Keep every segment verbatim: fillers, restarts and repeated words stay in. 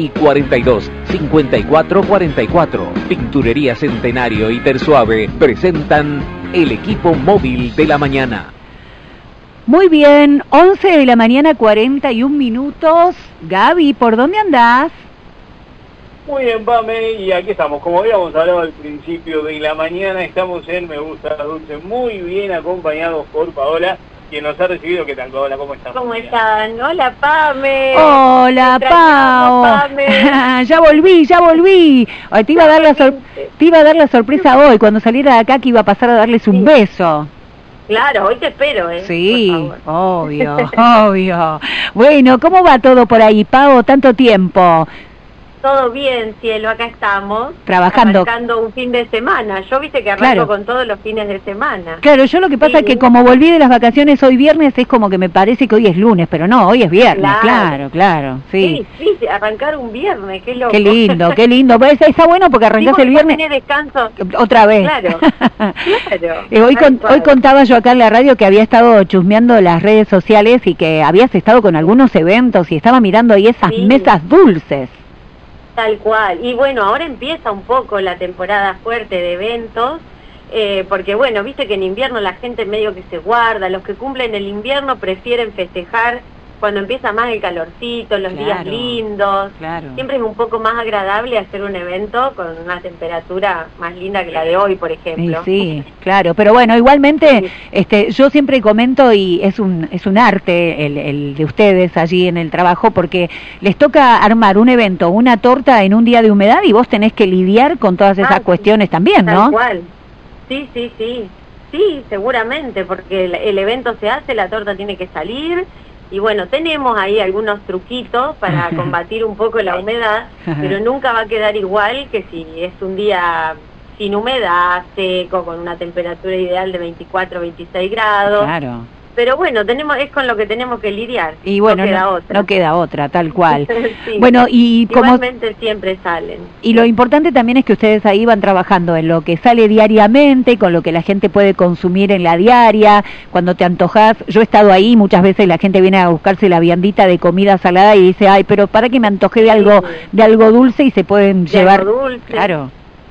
y cuarenta y dos, cincuenta y cuatro cuarenta y cuatro. Pinturería Centenario y Tersuave presentan el equipo móvil de la mañana. Muy bien, once de la mañana, cuarenta y un minutos. Gaby, ¿por dónde andás? Muy bien, Pame, y aquí estamos. Como habíamos hablado al principio de la mañana, estamos en Me Gusta Dulce, muy bien acompañados por Paola, quien nos ha recibido. ¿Qué tal, Paola? ¿Cómo estás? ¿Cómo están? Hola, Pame. Hola, Pao. Pame. Ya volví, ya volví. Ay, te iba a dar la sor- te iba a dar la sorpresa hoy, cuando saliera de acá, que iba a pasar a darles un Sí. beso. Claro, hoy te espero, ¿eh? Sí, obvio, obvio. Bueno, ¿cómo va todo por ahí, Pao? Tanto tiempo. Todo bien, cielo, acá estamos. Trabajando. Arrancando un fin de semana. Yo viste que arranco Claro. con todos los fines de semana. Claro, yo lo que pasa Sí. es que como volví de las vacaciones hoy viernes, es como que me parece que hoy es lunes, pero no, hoy es viernes, Claro. claro, claro, sí. Sí, sí, arrancar un viernes, qué loco. Qué lindo, qué lindo. Pues está bueno porque arrancás Sí, el porque viernes tenés descanso. otra vez. Claro, claro. Eh, hoy, Tal con- cual. hoy contaba yo acá en la radio que había estado chusmeando las redes sociales y que habías estado con algunos eventos y estaba mirando ahí esas Sí. mesas dulces. Tal cual. Y bueno, ahora empieza un poco la temporada fuerte de eventos, eh, porque bueno, viste que en invierno la gente medio que se guarda, los que cumplen el invierno prefieren festejar cuando empieza más el calorcito, los días Claro, lindos. claro. Siempre es un poco más agradable hacer un evento con una temperatura más linda que la de hoy, por Sí, ejemplo. sí, claro, pero bueno, igualmente, Sí. este, yo siempre comento y es un es un arte el, el de ustedes allí en el trabajo porque les toca armar un evento, una torta en un día de humedad y vos tenés que lidiar con todas esas Ah, sí. cuestiones también, Tal ¿no? cual. Sí, sí, sí. Sí, seguramente, porque el, el evento se hace, la torta tiene que salir. Y bueno, tenemos ahí algunos truquitos para combatir un poco la humedad, pero nunca va a quedar igual que si es un día sin humedad, seco, con una temperatura ideal de veinticuatro, veintiséis grados. Claro. Pero bueno, tenemos es con lo que tenemos que lidiar. Y bueno, no queda no, otra. no queda otra, tal cual. Sí. Bueno, y como Igualmente siempre salen. y lo importante también es que ustedes ahí van trabajando en lo que sale diariamente, con lo que la gente puede consumir en la diaria, cuando te antojas. Yo he estado ahí, muchas veces la gente viene a buscarse la viandita de comida salada y dice, ay, pero para que me antojé de algo, Sí. de algo dulce y se pueden De llevar. algo dulce. Claro.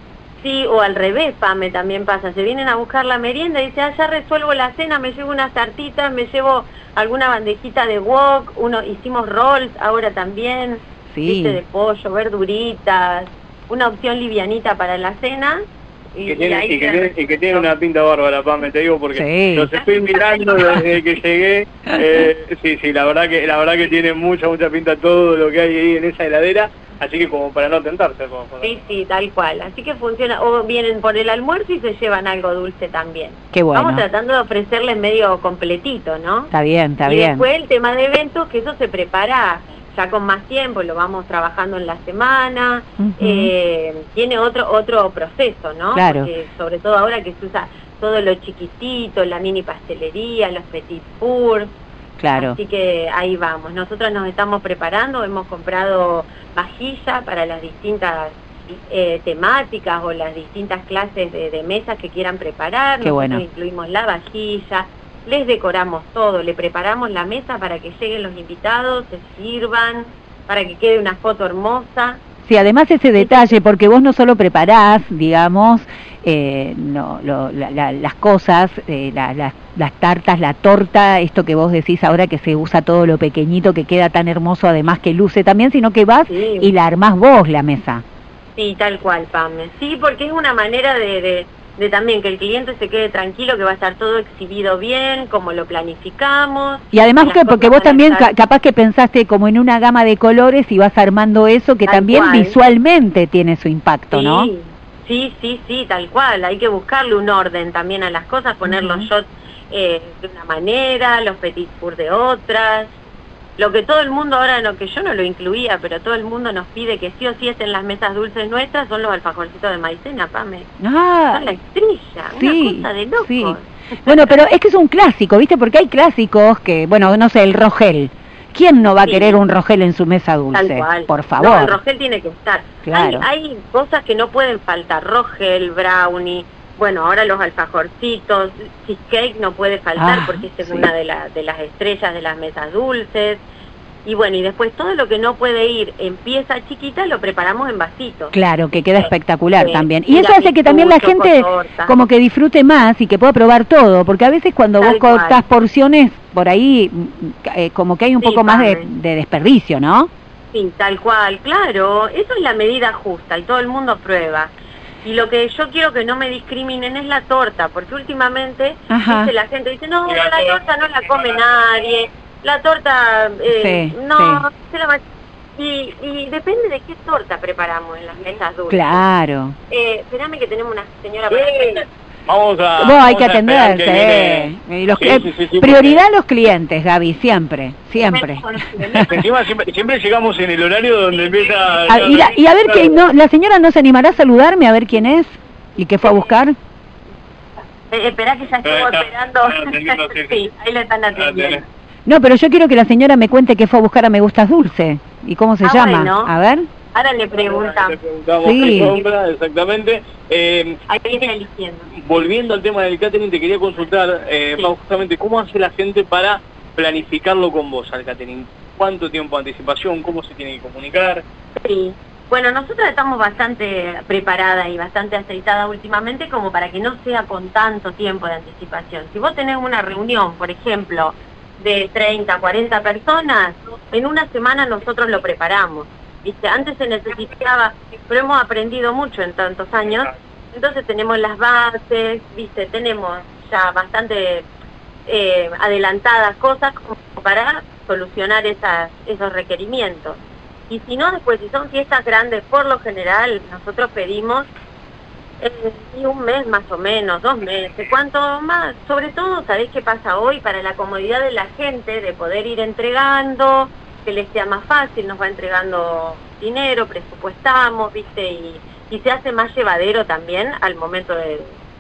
Sí, o al revés, Pame, también pasa. Se vienen a buscar la merienda y dicen, ah, ya resuelvo la cena, me llevo unas tartitas, me llevo alguna bandejita de wok, uno, hicimos rolls ahora también, Sí. viste, de pollo, verduritas, una opción livianita para la cena. Y que tiene, y que tiene, y que tiene una pinta bárbara, Pame, te digo, porque Sí. los estoy mirando desde que llegué. Eh, sí, sí, la verdad que la verdad que tiene mucha, mucha pinta todo lo que hay ahí en esa heladera. Así que como para no tentarse. Como para... Sí, sí, tal cual. Así que funciona. O vienen por el almuerzo y se llevan algo dulce también. Qué bueno. Vamos tratando de ofrecerles medio completito, ¿no? Está bien, está y bien. después el tema de eventos, que eso se prepara ya con más tiempo, lo vamos trabajando en la semana, Ujú. eh, tiene otro otro proceso, ¿no? Claro. Porque sobre todo ahora que se usa todo lo chiquitito, la mini pastelería, los petit fours, Claro. así que ahí vamos. Nosotros nos estamos preparando, hemos comprado vajilla para las distintas eh, temáticas o las distintas clases de, de mesas que quieran preparar. Qué Nosotros bueno. incluimos la vajilla, les decoramos todo, le preparamos la mesa para que lleguen los invitados, se sirvan, para que quede una foto hermosa. Sí, además ese detalle, porque vos no solo preparás, digamos, eh, no, lo, la, la, las cosas, eh, la, la, las tartas, la torta, esto que vos decís ahora que se usa todo lo pequeñito, que queda tan hermoso, además que luce también, sino que vas Sí. y la armás vos la mesa. Sí, tal cual, Pame. Sí, porque es una manera de, de, de también que el cliente se quede tranquilo, que va a estar todo exhibido bien, como lo planificamos. Y además Las que porque cosas vos van a también estar- ca- capaz que pensaste como en una gama de colores y vas armando eso que Tal también cual. visualmente tiene su impacto, Sí, ¿no? sí, sí, sí, tal cual. Hay que buscarle un orden también a las cosas, poner los Ujú. shots eh, de una manera, los petit fours de otras. Lo que todo el mundo ahora, lo que yo no lo incluía, pero todo el mundo nos pide que sí o sí estén las mesas dulces nuestras, son los alfajorcitos de maicena, Pame. Ah, Son la estrella, sí, una cosa de locos. sí. Bueno, pero es que es un clásico, ¿viste? Porque hay clásicos que, bueno, no sé, el rogel. ¿Quién no va a Sí. querer un rogel en su mesa dulce? Tal cual. Por No, favor. el rogel tiene que estar. Claro. Hay, hay cosas que no pueden faltar, rogel, brownie, bueno, ahora los alfajorcitos, cheesecake no puede faltar Ah, porque esta es sí. una de, la, de las estrellas de las mesas dulces. Y bueno, y después todo lo que no puede ir en pieza chiquita lo preparamos en vasitos. Claro, que queda espectacular Sí. también. Y Y eso la hace que también la bizcocho gente con torta. como que disfrute más y que pueda probar todo, porque a veces cuando Tal vos cortás cual. porciones, por ahí mm, eh, como que hay un Sí, poco más de, Pame. de desperdicio, ¿no? Sí, tal cual, claro, eso es la medida justa y todo el mundo prueba. Y lo que yo quiero que no me discriminen es la torta, porque últimamente Ajá. dice la gente, dice, no, Sí, la la torta no la come nadie, la torta, eh, Sí, no, se la va- y, y depende de qué torta preparamos en las mesas dulces. Claro. Eh, espérame que tenemos una señora Sí. para... Vamos a... Vos hay vamos que a esperar atender, que viene- sí. Y los Sí, que- sí, sí, sí, prioridad a los clientes, Gaby, siempre, siempre. porque Encima siempre, siempre llegamos en el horario donde empieza... A- y, la- y a ver que no, la señora no se animará a saludarme a ver quién es y qué fue a buscar. Eh, esperá que ya estuvo está- esperando. está atendiendo, sí, sí. Sí, ahí le están Ah, atendiendo. tenés. No, pero yo quiero que la señora me cuente qué fue a buscar a Me Gustas Dulce y cómo se Ah, llama. bueno. A ver. Ahora le preguntamos. Le preguntamos Sí. qué compra, exactamente. Eh, Ahí está eligiendo. volviendo al tema del catering, te quería consultar, eh, Sí. Pau, justamente, ¿cómo hace la gente para planificarlo con vos al catering? ¿Cuánto tiempo de anticipación? ¿Cómo se tiene que comunicar? Sí. Bueno, nosotros estamos bastante preparadas y bastante aceitadas últimamente como para que no sea con tanto tiempo de anticipación. Si vos tenés una reunión, por ejemplo, de treinta, cuarenta personas, en una semana nosotros lo preparamos. ¿Viste? Antes se necesitaba, pero hemos aprendido mucho en tantos años, entonces tenemos las bases, ¿viste? Tenemos ya bastante eh, adelantadas cosas como para solucionar esas, esos requerimientos. Y si no, después, si son fiestas grandes, por lo general, nosotros pedimos eh, y un mes más o menos, dos meses, cuanto más. Sobre todo, ¿sabés qué pasa hoy? Para la comodidad de la gente, de poder ir entregando, que les sea más fácil, nos va entregando dinero, presupuestamos, ¿viste? Y, y se hace más llevadero también al momento de,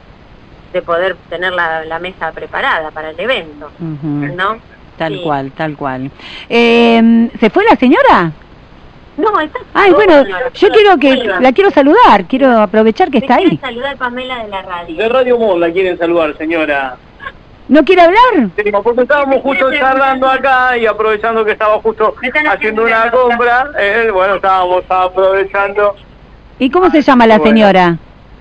de poder tener la, la mesa preparada para el evento, Ujú. ¿no? Tal Sí. cual, tal cual. Eh, ¿Se fue la señora? No, está... Ay, bueno, yo quiero que, Ahí va. la quiero saludar, quiero aprovechar que Me está quiere ahí. saludar Pamela de la radio. De Radio Mod la quieren saludar, señora. ¿No quiere hablar? Sí, porque estábamos justo charlando acá y aprovechando que estaba justo Me están haciendo haciendo una una compra, eh, bueno, estábamos aprovechando. ¿Y cómo se llama la Bueno. señora?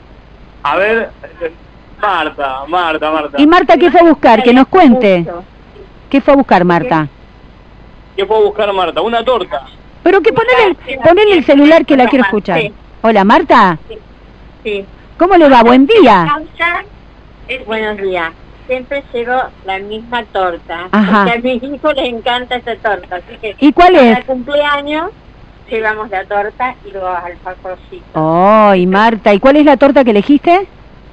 A ver, eh, Marta, Marta, Marta. ¿Y Marta qué fue a buscar? Que nos cuente. ¿Qué fue a buscar Marta? ¿Qué puedo buscar, Marta? Una torta. Pero que ponele, el- ponele el celular que la quiero escuchar. Sí. Hola Marta, Sí. ¿cómo le va? Buen día. Buenos días. Siempre llevo la misma torta. Ajá. Porque a mis hijos les encanta esa torta. Así que ¿Y cuál para es? el cumpleaños llevamos la torta y los alfajorcitos. Oh, y Marta, ¿y cuál es la torta que elegiste?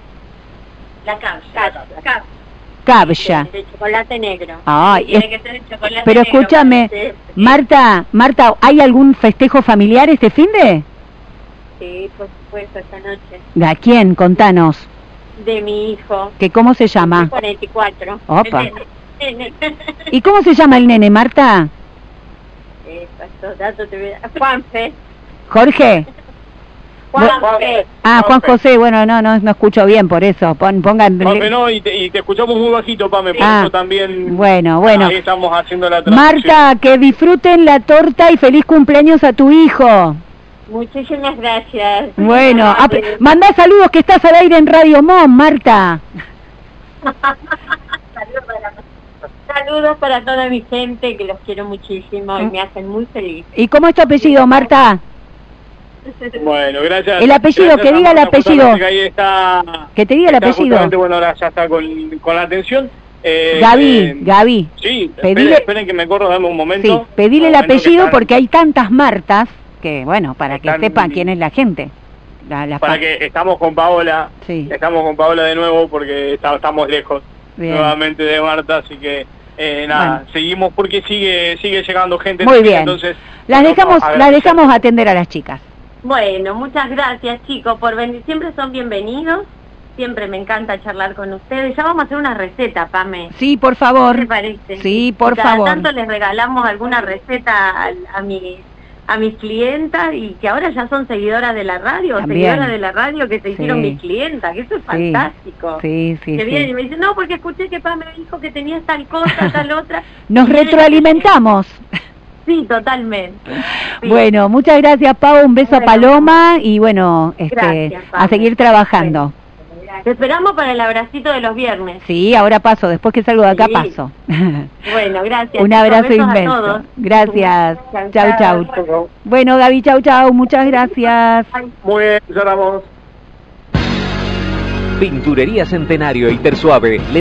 La cabza. La Cabya. De chocolate negro. Ay, Tiene es- que ser de chocolate pero negro, escúchame, parece. Marta, Marta, ¿hay algún festejo familiar este fin de? Sí, por supuesto, esta noche. ¿De quién? Contanos. De mi hijo. ¿Que cómo se llama? cuarenta y cuatro. Opa. El nene. ¿Y cómo se llama el nene, Marta? Eh, estos datos te voy a... Juanfe. ¿Jorge? Juanfe. Ah, Juan José, bueno, no, no, no escucho bien, por eso. Pon, pongan... Pame, no, y te, y te escuchamos muy bajito, Pame, por Ah, eso también... bueno, bueno. Ahí estamos haciendo la transmisión. Marta, que disfruten la torta y feliz cumpleaños a tu hijo. Muchísimas gracias. Bueno, Ay, ap- mandá saludos que estás al aire en Radio Mon, Marta. Saludos para, saludos para toda mi gente, que los quiero muchísimo y me hacen muy feliz. ¿Y cómo es tu apellido, Marta? Bueno, gracias. El apellido, Gracias que a diga el Marta, apellido. justamente, que ahí está... Que te diga el está apellido. justamente, bueno, ahora ya está con, con la atención. Eh, Gaby, eh, Gaby. Sí, Pedile- esperen, esperen que me corro, dame un Sí, momento. pedile el Un momento que apellido están- porque hay tantas Martas que, bueno, para que Están- sepan quién es la gente. La, la Para fa- que estamos con Paola, Sí. estamos con Paola de nuevo porque está- estamos lejos Bien. nuevamente de Marta, así que eh, nada, Bueno. seguimos porque sigue sigue llegando gente. Muy bien. Entonces, Las bueno, dejamos, a ver, las dejamos atender a las chicas. Bueno, muchas gracias chicos por venir, siempre son bienvenidos, siempre me encanta charlar con ustedes. Ya vamos a hacer una receta, Pame. Sí, por ¿Qué favor. te parece? Sí, por Cada favor. tanto les regalamos alguna receta a, a mis a mis clientas y que ahora ya son seguidoras de la radio, También. seguidoras de la radio que se hicieron Sí. mis clientas, que eso es Sí. fantástico. Sí, sí, que sí. vienen y me dicen, no, porque escuché que Pame me dijo que tenías tal cosa, tal otra. Nos Y vienen- retroalimentamos. sí, totalmente. Sí. Bueno, muchas gracias, Pau, un beso Bueno, a Paloma y bueno, este, gracias, a seguir Pablo. trabajando. Bueno, te esperamos para el abracito de los viernes. Sí, ahora paso, después que salgo de acá Sí. paso. Bueno, gracias. Un abrazo Besos a inmenso. todos. Gracias. Chau, Chau, chau. chau. Bueno, Gaby, chau, chau, muchas gracias. Muy bien, cerramos. Pinturería Centenario y Tersuave.